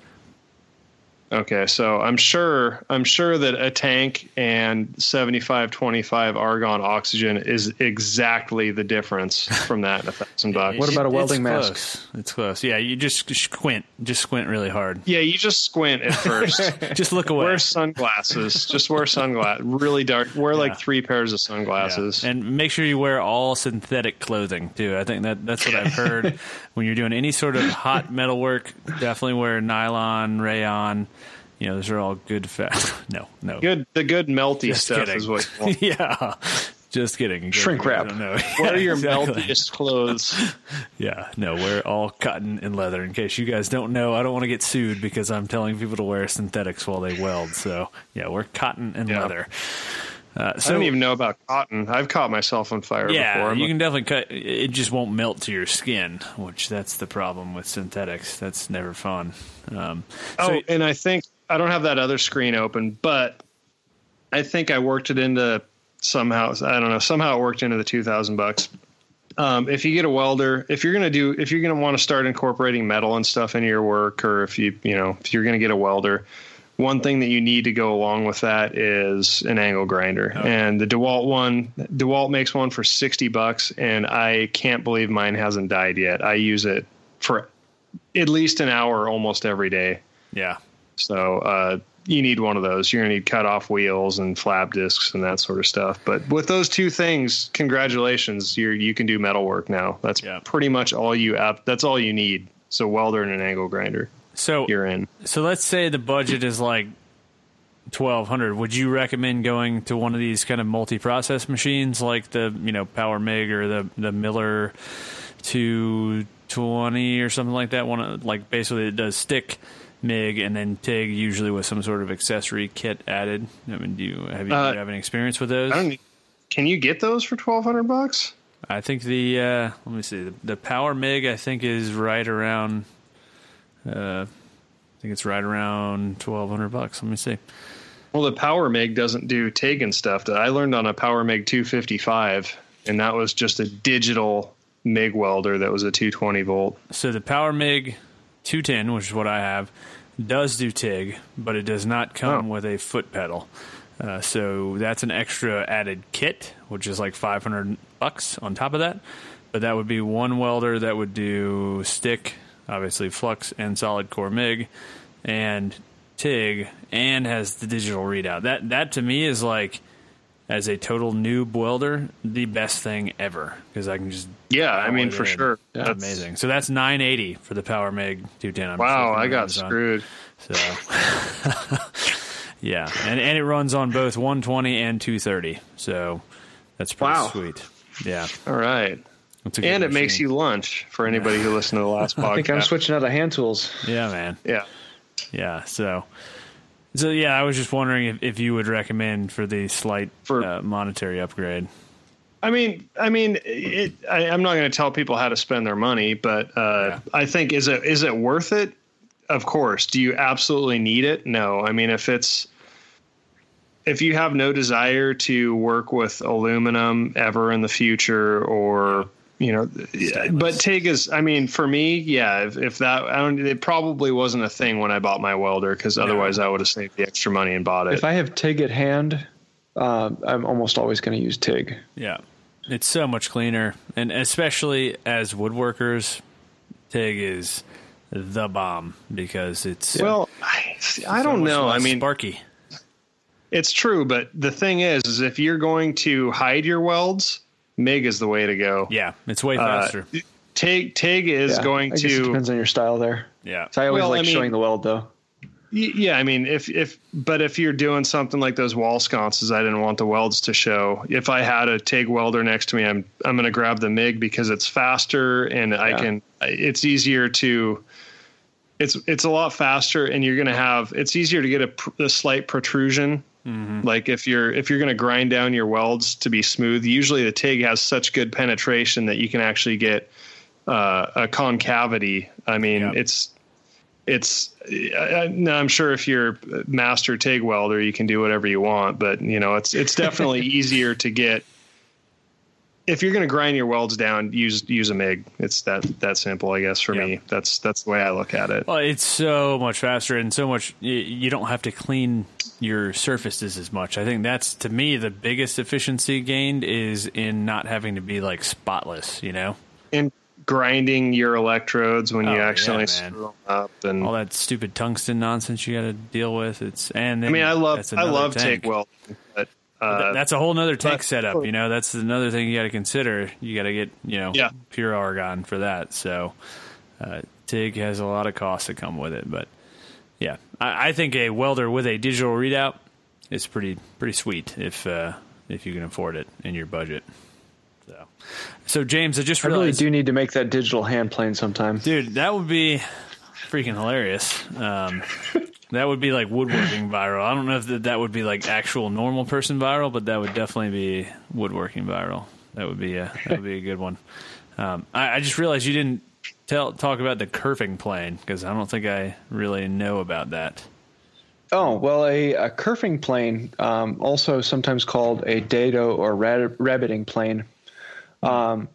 Okay, so I'm sure I'm sure that a tank and seventy-five twenty-five argon oxygen is exactly the difference from that in a thousand bucks. What about a welding it's mask? Close. It's close. Yeah, you just squint, just squint really hard. Yeah, you just squint at first. Just look away. Wear sunglasses. Just wear sunglasses. Really dark. Wear yeah. like three pairs of sunglasses. Yeah. And make sure you wear all synthetic clothing too. I think that that's what I've heard. When you're doing any sort of hot metal work, definitely wear nylon, rayon. You know, those are all good fat. No, no. Good, the good melty just stuff kidding. is what you want. Yeah, just kidding. Shrink wrap. Wear your exactly. meltiest clothes. Yeah, no, wear all cotton and leather. In case you guys don't know, I don't want to get sued because I'm telling people to wear synthetics while they weld. So, yeah, wear cotton and yeah. leather. Uh, so, I don't even know about cotton. I've caught myself on fire yeah, before. Yeah, you can definitely cut. It just won't melt to your skin, which that's the problem with synthetics. That's never fun. Um, oh, so, and I think I don't have that other screen open, but I think I worked it into somehow. I don't know. Somehow it worked into the two thousand bucks. Um, if you get a welder, if you're going to do, if you're going to want to start incorporating metal and stuff into your work, or if you, you know, if you're going to get a welder, one thing that you need to go along with that is an angle grinder. Oh. And the DeWalt one, DeWalt makes one for sixty bucks, and I can't believe mine hasn't died yet. I use it for at least an hour almost every day. Yeah. So uh, you need one of those. You're going to need cut off wheels and flap discs and that sort of stuff. But with those two things, congratulations, you you can do metal work now. That's yeah. pretty much all you have. That's all you need. So welder and an angle grinder. So you're in. So let's say the budget is like twelve hundred. Would you recommend going to one of these kind of multi-process machines like the, you know, Power MIG or the the Miller two twenty or something like that? One like basically it does stick, MIG, and then TIG, usually with some sort of accessory kit added. I mean, do you have you, uh, do you have any experience with those? I don't. can you get those for twelve hundred bucks? I think the uh, let me see the, the Power MiG I think is right around. Uh, I think it's right around twelve hundred bucks. Let me see. Well, the Power MiG doesn't do TIG and stuff. That I learned on a Power MiG two fifty-five, and that was just a digital MiG welder that was a two twenty volt. So the Power MiG two ten, which is what I have, does do TIG, but it does not come oh. with a foot pedal. Uh, so that's an extra added kit, which is like five hundred bucks on top of that. But that would be one welder that would do stick, obviously flux and solid core MiG, and TIG, and has the digital readout. That that to me is like, as a total noob welder, the best thing ever, because I can just yeah. I mean, for in. sure, that's amazing. So that's nine eighty for the Power MiG two ten. I'm wow, I got screwed. So. Yeah, and and it runs on both one twenty and two thirty, so that's pretty wow. sweet. Yeah. All right. And it machine. Makes you lunch for anybody who listened to the last podcast. I think I'm switching out of hand tools. Yeah, man. Yeah. Yeah, so, so yeah, I was just wondering if, if you would recommend for the slight for, uh, monetary upgrade. I mean, I mean, it, I, I'm not going to tell people how to spend their money, but uh, yeah. I think, is it is it worth it? Of course. Do you absolutely need it? No. I mean, if it's, if you have no desire to work with aluminum ever in the future, or, you know, but TIG is, I mean, for me, yeah, if, if that, I don't, it probably wasn't a thing when I bought my welder, because otherwise no. I would have saved the extra money and bought it. If I have TIG at hand, uh, I'm almost always going to use TIG. Yeah. It's so much cleaner. And especially as woodworkers, TIG is the bomb, because it's, well, I, I don't so know. I mean, sparky. It's true, but the thing is, is if you're going to hide your welds, MiG is the way to go. Yeah, it's way faster. Uh, TIG, TIG is yeah, going I to... guess it depends on your style there. Yeah. So I always well, like I mean, showing the weld, though. Yeah, I mean, if if but if you're doing something like those wall sconces, I didn't want the welds to show. If I had a TIG welder next to me, I'm I'm going to grab the MiG because it's faster and yeah. I can. It's easier to. It's it's a lot faster, and you're going to have. It's easier to get a, a slight protrusion. Mm-hmm. Like if you're if you're going to grind down your welds to be smooth, usually the TIG has such good penetration that you can actually get uh, a concavity. I mean, yep. it's it's. I, I'm sure if you're a master TIG welder, you can do whatever you want, but you know, it's it's definitely easier to get. If you're going to grind your welds down, use use a MiG. It's that that simple, I guess. For yep. me, that's that's the way I look at it. Well, it's so much faster and so much. You don't have to clean your surfaces as much. I think that's, to me, the biggest efficiency gained is in not having to be like spotless. You know, and grinding your electrodes when oh, you accidentally yeah, screw them up and all that stupid tungsten nonsense you got to deal with. It's and then, I mean, I love I love TIG welding, but. Uh, that's a whole nother tank setup, you know. That's another thing you got to consider. You got to get, you know, yeah. pure argon for that. So uh, TIG has a lot of costs that come with it. But yeah, I, I think a welder with a digital readout is pretty pretty sweet if uh, if you can afford it in your budget. So, so James, I just realized, I really do need to make that digital hand plane sometime, dude. That would be freaking hilarious. Um, That would be like woodworking viral. I don't know if that, that would be like actual normal person viral, but that would definitely be woodworking viral. That would be a that would be a good one. Um, I, I just realized you didn't tell talk about the kerfing plane, because I don't think I really know about that. Oh, well, a, a kerfing plane, um, also sometimes called a dado or rab- rabbiting plane, um,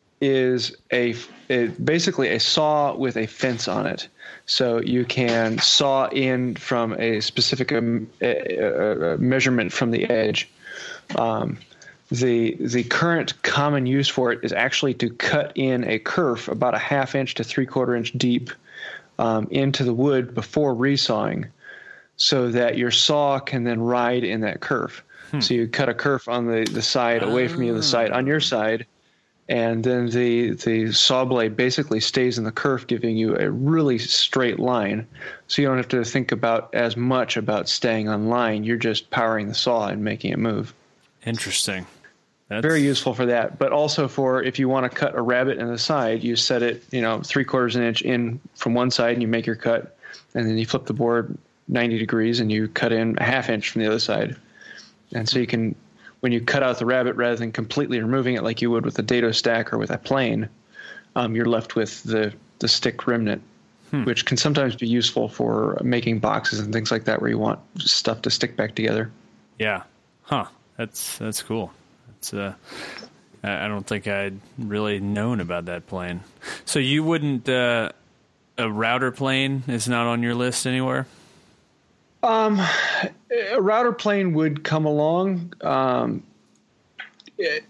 is a, a basically a saw with a fence on it. So you can saw in from a specific um, a, a measurement from the edge. Um, the the current common use for it is actually to cut in a kerf about a half inch to three quarter inch deep um, into the wood before resawing, so that your saw can then ride in that kerf. Hmm. So you cut a kerf on the, the side away from the other side on your side, and then the the saw blade basically stays in the kerf, giving you a really straight line. So you don't have to think about as much about staying on line. You're just powering the saw and making it move. Interesting. That's very useful for that. But also for if you want to cut a rabbet in the side, you set it, you know, three quarters an inch in from one side and you make your cut, and then you flip the board ninety degrees and you cut in a half inch from the other side. And so you can when you cut out the rabbet, rather than completely removing it like you would with a dado stack or with a plane, um, you're left with the, the stick remnant, hmm. which can sometimes be useful for making boxes and things like that where you want stuff to stick back together. Yeah. Huh. That's that's cool. It's uh, I don't think I'd really known about that plane. So you wouldn't uh, a router plane is not on your list anywhere? Um, a router plane would come along. Um, it,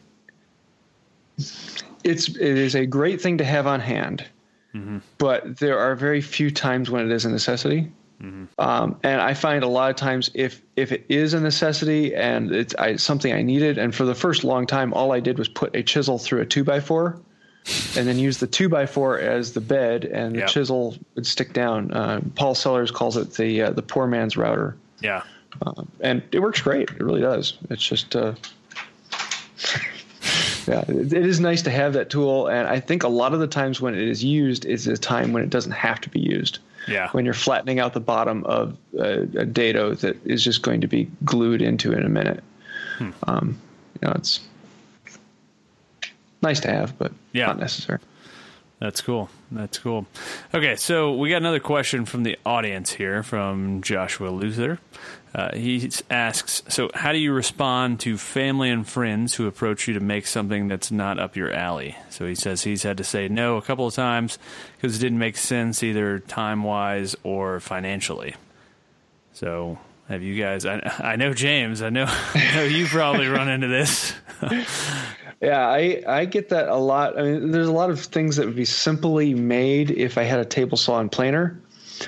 it's it is a great thing to have on hand, mm-hmm. but there are very few times when it is a necessity. Mm-hmm. Um, and I find a lot of times if if it is a necessity and it's I, something I needed, and for the first long time, all I did was put a chisel through a two by four, and then use the two by four as the bed, and the yep. chisel would stick down. Uh, Paul Sellers calls it the uh, the poor man's router. Yeah, uh, and it works great. It really does. It's just. Uh, Yeah, it is nice to have that tool, and I think a lot of the times when it is used is a time when it doesn't have to be used. Yeah. When you're flattening out the bottom of a, a dado that is just going to be glued into in a minute. Hmm. Um, you know, it's nice to have, but yeah. not necessary. That's cool. That's cool. Okay, so we got another question from the audience here from Joshua Luther. Uh, he asks, so how do you respond to family and friends who approach you to make something that's not up your alley? So he says he's had to say no a couple of times because it didn't make sense either time-wise or financially. So have you guys, I, I know James, I know, I know you probably run into this. Yeah, I, I get that a lot. I mean, there's a lot of things that would be simply made if I had a table saw and planer.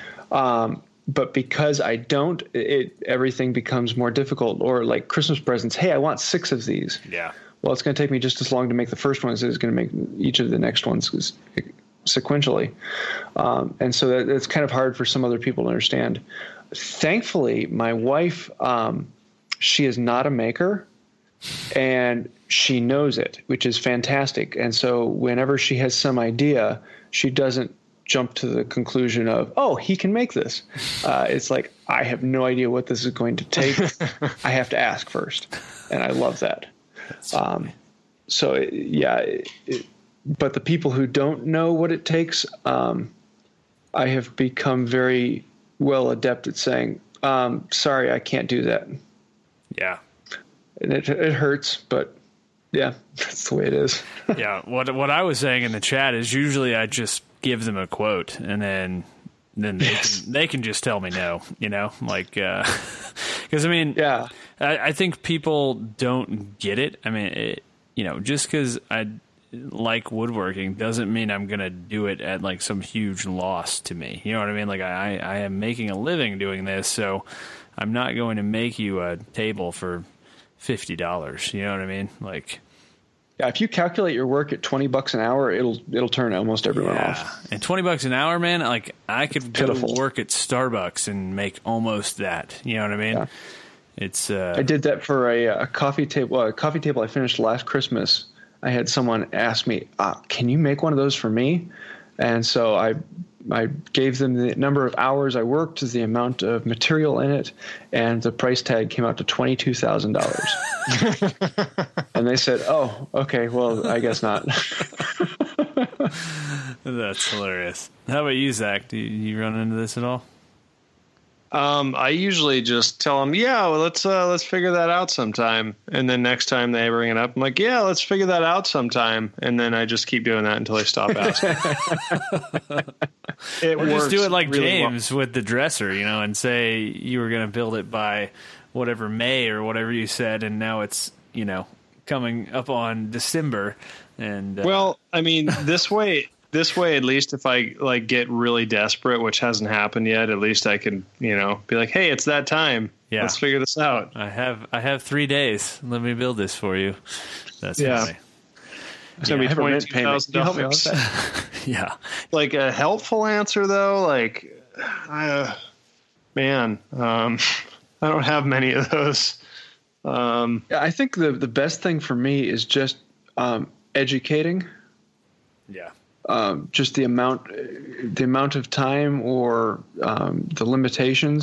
Um, but because I don't, it everything becomes more difficult. Or like Christmas presents, hey, I want six of these. Yeah. Well, it's going to take me just as long to make the first one as it's going to make each of the next ones sequentially. Um, and so that, it's kind of hard for some other people to understand. Thankfully, my wife, um, she is not a maker. And she knows it, which is fantastic. And so whenever she has some idea, she doesn't jump to the conclusion of, oh, he can make this. Uh, it's like, I have no idea what this is going to take. I have to ask first. And I love that. Um, so, it, yeah. It, it, but the people who don't know what it takes, um, I have become very well adept at saying, um, sorry, I can't do that. Yeah. And it, it hurts, but yeah, that's the way it is. Yeah. What what I was saying in the chat is usually I just give them a quote and then then they, yes. can, they can just tell me no, you know, like, because uh, I mean, yeah, I, I think people don't get it. I mean, it, you know, just because I like woodworking doesn't mean I'm going to do it at like some huge loss to me. You know what I mean? Like I, I am making a living doing this, so I'm not going to make you a table for fifty dollars. You know what I mean? Like, yeah, if you calculate your work at twenty bucks an hour, it'll it'll turn almost everyone yeah. off. And twenty bucks an hour, man, like I could go Pitiful. to work at Starbucks and make almost that. You know what I mean? Yeah. It's. Uh, I did that for a, a coffee table. A coffee table I finished last Christmas. I had someone ask me, uh, "Can you make one of those for me?" And so I. I gave them the number of hours I worked, the amount of material in it, and the price tag came out to twenty-two thousand dollars. And they said, oh, okay, well, I guess not. That's hilarious. How about you, Zach? Do you, you run into this at all? Um, I usually just tell them, yeah, well, let's uh, let's figure that out sometime. And then next time they bring it up, I'm like, yeah, let's figure that out sometime. And then I just keep doing that until they stop asking. It or just do it like really James well. With the dresser, you know, and say you were going to build it by whatever May or whatever you said, and now it's, you know, coming up on December. And uh, well, I mean, this way. This way, at least if I like get really desperate, which hasn't happened yet, at least I can, you know, be like, hey, it's that time. Yeah. Let's figure this out. I have I have three days. Let me build this for you. That's yeah. funny. It's going to be twenty-two thousand dollars. Yeah. Like a helpful answer, though, like, uh, man, um, I don't have many of those. Um, yeah, I think the, the best thing for me is just um, educating. Yeah. Um, just the amount, the amount of time or um, the limitations.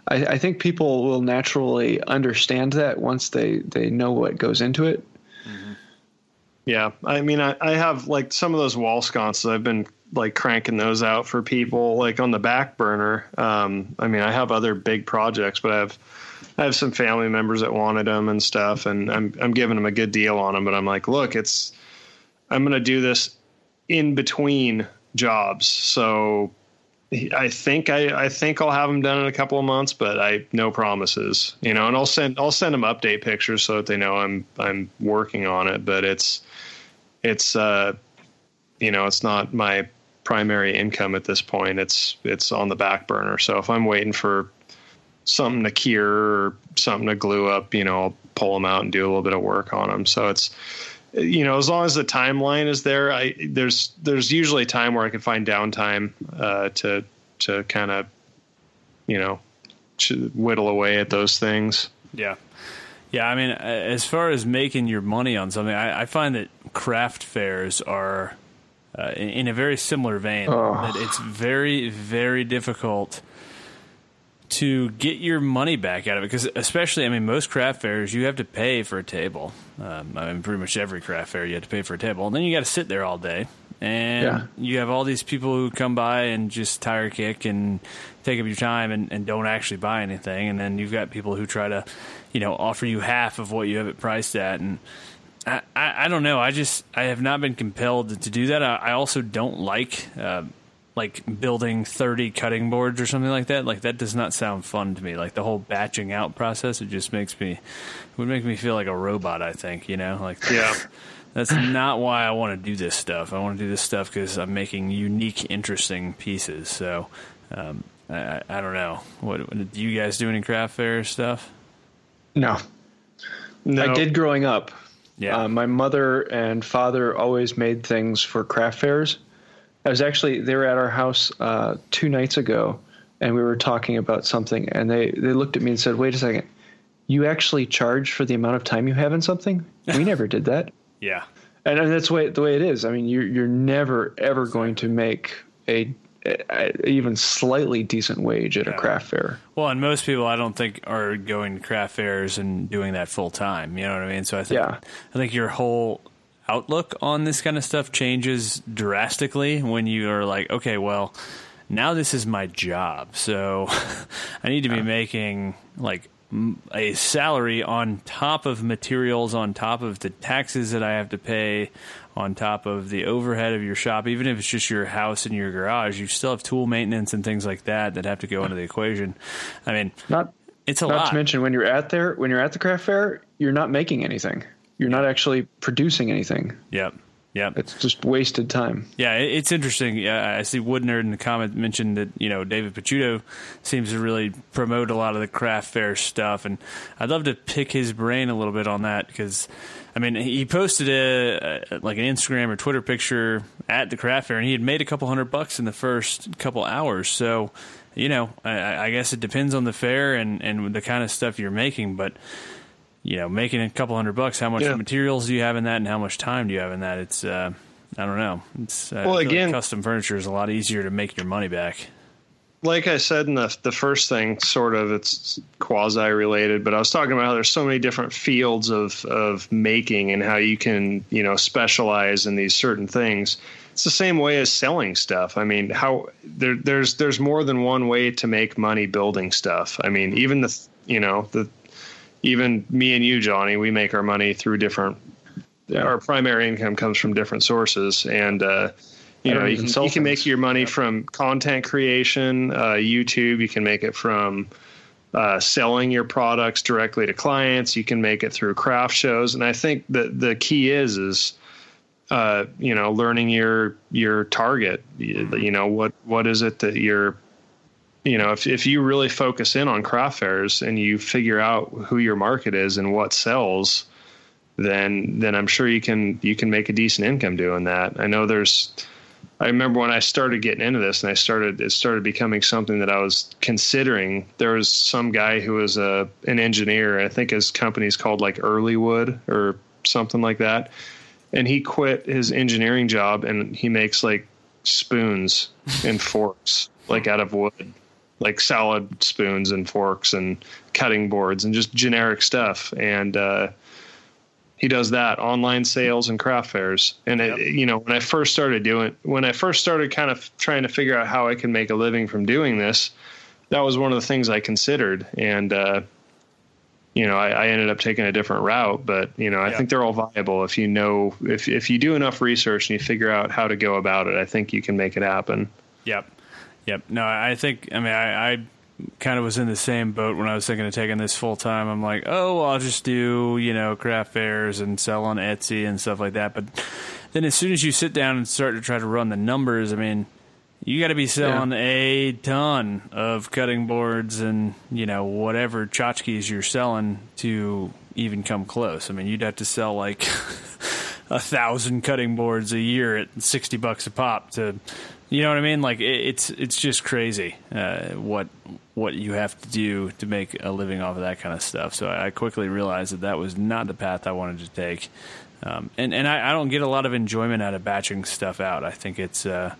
I, I think people will naturally understand that once they, they know what goes into it. Mm-hmm. Yeah. I mean, I, I have like some of those wall sconces. I've been like cranking those out for people like on the back burner. Um, I mean, I have other big projects, but I have, I have some family members that wanted them and stuff, and I'm, I'm giving them a good deal on them, but I'm like, look, it's, I'm going to do this in between jobs. So I think I, I think I'll have them done in a couple of months, but I no promises, you know, and I'll send I'll send them update pictures so that they know I'm I'm working on it. But it's it's uh you know, it's not my primary income at this point. It's it's on the back burner. So if I'm waiting for something to cure or something to glue up, you know, I'll pull them out and do a little bit of work on them. So it's, you know, as long as the timeline is there, I there's there's usually a time where I can find downtime uh, to to kind of, you know, whittle away at those things. Yeah, yeah. I mean, as far as making your money on something, I, I find that craft fairs are uh, in, in a very similar vein. Oh. That it's very very difficult to get your money back out of it, because especially, I mean, most craft fairs, you have to pay for a table. Um, I mean, pretty much every craft fair, you have to pay for a table. And then you got to sit there all day. And yeah. you have all these people who come by and just tire kick and take up your time and, and don't actually buy anything. And then you've got people who try to, you know, offer you half of what you have it priced at. And I, I, I don't know. I just, I have not been compelled to do that. I, I also don't like, uh, like building thirty cutting boards or something like that. Like that does not sound fun to me. Like the whole batching out process, it just makes me, it would make me feel like a robot, I think, you know, like yeah, that's not why I want to do this stuff. I want to do this stuff because I'm making unique, interesting pieces. So, um, I, I don't know. What, do you guys do any craft fair stuff? No, no. I did growing up. Yeah. Uh, my mother and father always made things for craft fairs. I was actually, they were at our house uh, two nights ago, and we were talking about something, and they, they looked at me and said, wait a second, you actually charge for the amount of time you have in something? We never did that. Yeah. And, and that's the way, the way it is. I mean, you're, you're never, ever going to make a, a, a even slightly decent wage at yeah. a craft fair. Well, and most people I don't think are going to craft fairs and doing that full time. You know what I mean? So I think, yeah. I think your whole outlook on this kind of stuff changes drastically when you are like, okay, well, now this is my job, so I need to be making like a salary on top of materials, on top of the taxes that I have to pay, on top of the overhead of your shop. Even if it's just your house and your garage, you still have tool maintenance and things like that that have to go into the equation. I mean, not it's a not lot. to mention when you're at there, when you're at the craft fair, you're not making anything. You're not actually producing anything. Yep. Yep. It's just wasted time. Yeah, it's interesting. Yeah, I see Wood Nerd in the comment mentioned that, you know, David Picciuto seems to really promote a lot of the craft fair stuff, and I'd love to pick his brain a little bit on that because, I mean, he posted a, a like an Instagram or Twitter picture at the craft fair, and he had made a couple hundred bucks in the first couple hours. So, you know, I, I guess it depends on the fair and, and the kind of stuff you're making, but you know, making a couple hundred bucks, how much yeah. materials do you have in that and how much time do you have in that? It's, uh, I don't know. It's, uh, well, again, like custom furniture is a lot easier to make your money back. Like I said in the the first thing, sort of, it's quasi related, but I was talking about how there's so many different fields of, of making and how you can, you know, specialize in these certain things. It's the same way as selling stuff. I mean, how there, there's, there's more than one way to make money building stuff. I mean, even the, you know, the, even me and you, Johnny, we make our money through different, yeah. our primary income comes from different sources. And, uh, you know, you can, you can make your money yeah. from content creation, uh, YouTube. You can make it from uh, selling your products directly to clients. You can make it through craft shows. And I think that the key is, is, uh, you know, learning your, your target, you, you know, what, what is it that you're, you know, if, if you really focus in on craft fairs and you figure out who your market is and what sells, then, then I'm sure you can, you can make a decent income doing that. I know there's, I remember when I started getting into this and I started, it started becoming something that I was considering. There was some guy who was a, an engineer. I think his company's called like Earlywood or something like that. And he quit his engineering job and he makes like spoons and forks, like out of wood. like salad spoons and forks and cutting boards and just generic stuff. And uh, he does that, online sales and craft fairs. And yep. it, you know, when I first started doing, when I first started kind of trying to figure out how I can make a living from doing this, that was one of the things I considered. And, uh, you know, I, I ended up taking a different route, but you know, I yep. think they're all viable. If you know, if, if you do enough research and you figure out how to go about it, I think you can make it happen. Yep. Yep. No, I think, I mean, I, I kind of was in the same boat when I was thinking of taking this full time. I'm like, oh, well, I'll just do, you know, craft fairs and sell on Etsy and stuff like that. But then as soon as you sit down and start to try to run the numbers, I mean, you got to be selling yeah. a ton of cutting boards and, you know, whatever tchotchkes you're selling to even come close. I mean, you'd have to sell like a thousand cutting boards a year at sixty bucks a pop to, you know what I mean? Like it, it's it's just crazy uh, what what you have to do to make a living off of that kind of stuff. So I quickly realized that that was not the path I wanted to take. Um, and and I, I don't get a lot of enjoyment out of batching stuff out. I think it's uh,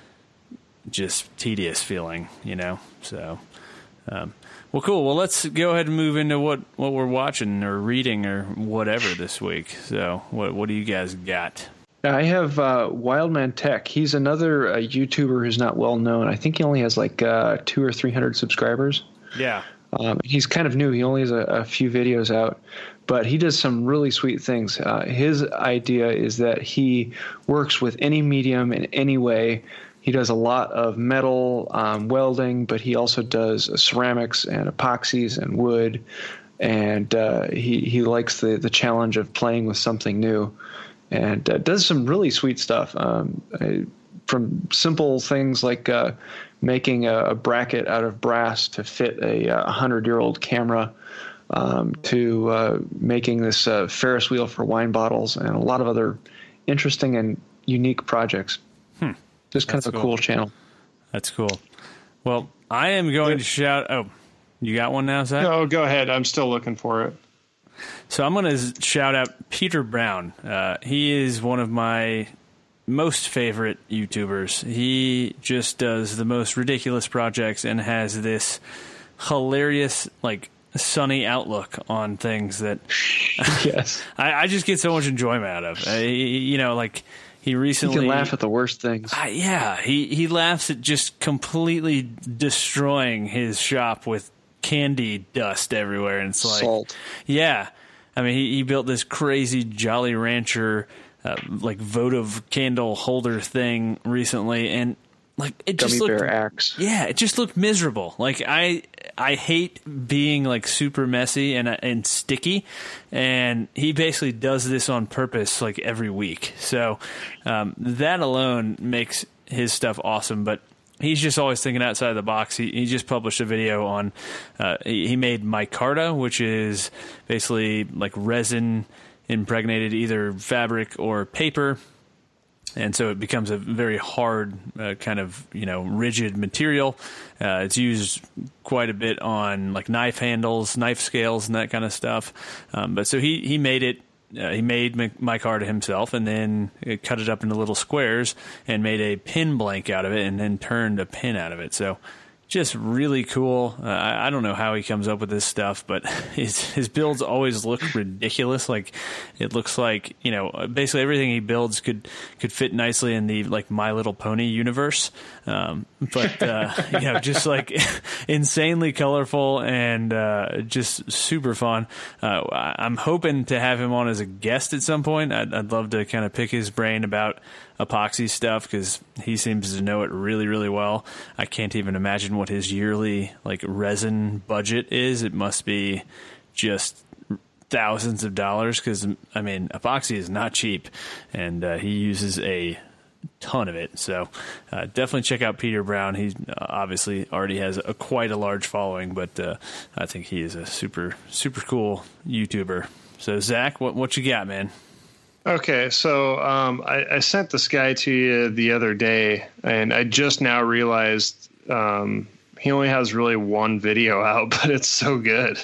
just tedious feeling, you know. So, um, well, cool. Well, let's go ahead and move into what, what we're watching or reading or whatever this week. So, what what do you guys got? I have uh, Wildman Tech. He's another uh, YouTuber who's not well known. I think he only has like uh, two or three hundred subscribers. Yeah. Um, he's kind of new. He only has a, a few videos out, but he does some really sweet things. Uh, his idea is that he works with any medium in any way. He does a lot of metal um, welding, but he also does ceramics and epoxies and wood. And uh, he he likes the the challenge of playing with something new. And uh, does some really sweet stuff, um, uh, from simple things like uh, making a, a bracket out of brass to fit a uh, hundred-year-old camera, um, to uh, making this uh, Ferris wheel for wine bottles, and a lot of other interesting and unique projects. Hmm. Just kind That's of a cool. cool channel. That's cool. Well, I am going to shout. Oh, you got one now, Zach? No, go ahead. I'm still looking for it. So I'm going to shout out Peter Brown. Uh, he is one of my most favorite YouTubers. He just does the most ridiculous projects and has this hilarious, like, sunny outlook on things that yes, I, I just get so much enjoyment out of. Uh, you know, like he recently he can laugh at the worst things. Uh, yeah, he he laughs at just completely destroying his shop with candy dust everywhere, and it's like salt. Yeah, I mean, he, he built this crazy Jolly Rancher uh, like votive candle holder thing recently, and like it just Gummy looked, bear axe. Yeah, it just looked miserable. Like I I hate being like super messy and and sticky, and he basically does this on purpose like every week. So um, that alone makes his stuff awesome, but he's just always thinking outside the box. He, he just published a video on, uh, he, he made micarta, which is basically like resin impregnated either fabric or paper. And so it becomes a very hard, uh, kind of, you know, rigid material. Uh, it's used quite a bit on like knife handles, knife scales, and that kind of stuff. Um, but so he, he made it. Uh, he made micarta himself, and then cut it up into little squares and made a pin blank out of it, and then turned a pin out of it. So just really cool. Uh, I, I don't know how he comes up with this stuff, but his his builds always look ridiculous. Like it looks like, you know, basically everything he builds could could fit nicely in the like My Little Pony universe. Um, but uh, you know, just like insanely colorful and uh, just super fun. Uh, I'm hoping to have him on as a guest at some point. I'd, I'd love to kind of pick his brain about epoxy stuff because he seems to know it really, really well. I can't even imagine what his yearly like resin budget is. It must be just thousands of dollars because, I mean, epoxy is not cheap, and uh, he uses a ton of it. So uh, definitely check out Peter Brown. He uh, obviously already has a, quite a large following, but uh, I think he is a super, super cool YouTuber. So, Zach, what, what you got, man? Okay, so um, I, I sent this guy to you the other day, and I just now realized um, he only has really one video out, but it's so good.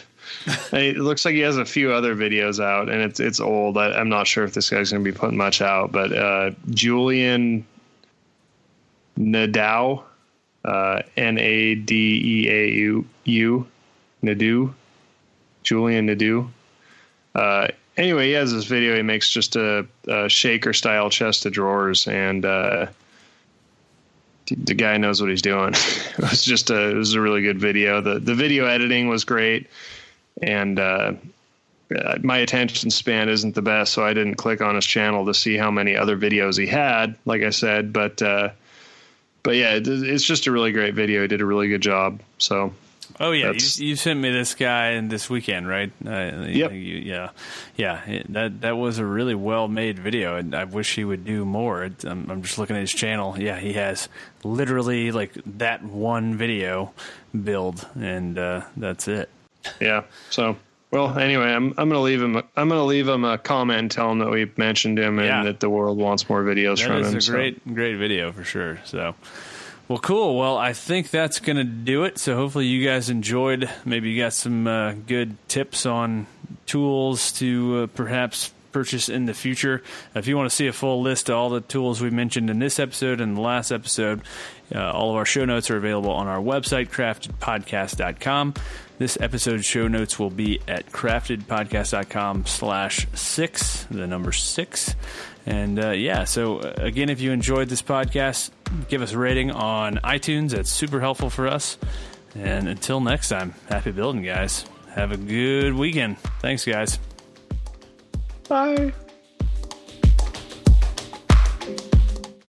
It looks like he has a few other videos out, and it's it's old. I, I'm not sure if this guy's going to be putting much out, but uh, Julian Nadeau, uh, N A D E A U U, Nadeau, Julian Nadeau. Uh, anyway, he has this video. He makes just a, a shaker style chest of drawers, and uh, the guy knows what he's doing. It was just a, it was a really good video. The, the video editing was great. And, uh, my attention span isn't the best, so I didn't click on his channel to see how many other videos he had, like I said, but, uh, but yeah, it, it's just a really great video. He did a really good job. So, oh yeah, you, you sent me this guy in this weekend, right? Uh, yep. You, yeah, yeah. It, that that was a really well made video, and I wish he would do more. It, I'm, I'm just looking at his channel. Yeah, he has literally like that one video build, and uh, that's it. Yeah. So, well, anyway, I'm I'm gonna leave him. I'm gonna leave him a comment and tell him that we mentioned him and yeah. that the world wants more videos that from him. That is a so. great great video for sure. So. Well, cool. Well, I think that's going to do it. So hopefully you guys enjoyed. Maybe you got some uh, good tips on tools to uh, perhaps purchase in the future. If you want to see a full list of all the tools we mentioned in this episode and the last episode, uh, all of our show notes are available on our website, crafted podcast dot com. This episode's show notes will be at crafted podcast dot com slash six, the number six. And uh, yeah, so uh, again, if you enjoyed this podcast, give us a rating on iTunes. That's super helpful for us. And until next time, happy building, guys. Have a good weekend. Thanks, guys. Bye.